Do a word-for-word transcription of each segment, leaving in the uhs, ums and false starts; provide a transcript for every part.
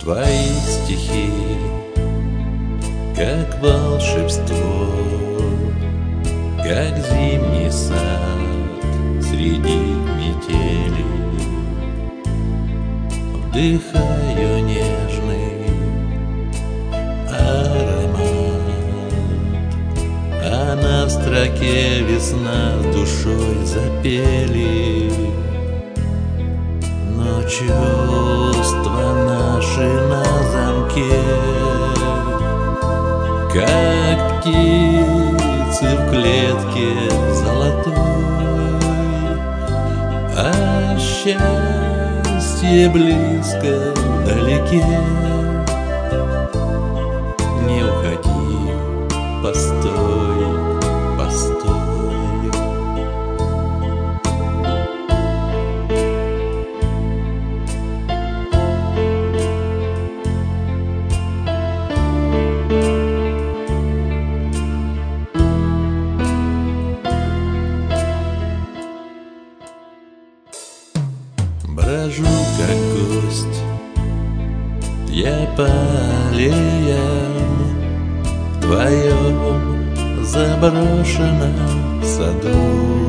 Твои стихи, как волшебство, как зимний сад среди метели. Вдыхаю нежный аромат, а на строке весна с душой запели. Но чувства наши на замке, как птицы в клетке золотой, а счастье близко вдалеке. Не уходи, постой, постой. Брожу, как гость, я по аллеям в твоем заброшенном саду.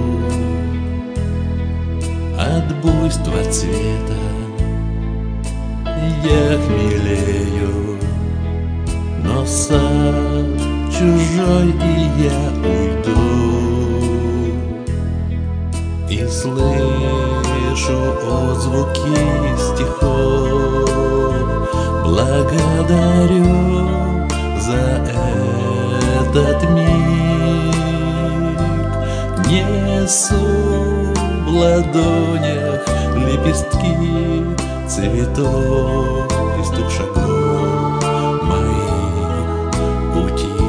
От буйства цвета я хмелею, но сад чужой, и я уйду. И слышу отзвуки стихов, благодарю за этот миг. Несу в ладонях лепестки цветов из двух шагов моих пути.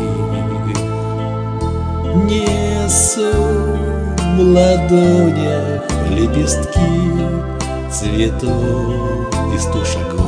Несу в ладонях лепестки цветов из двух шагов.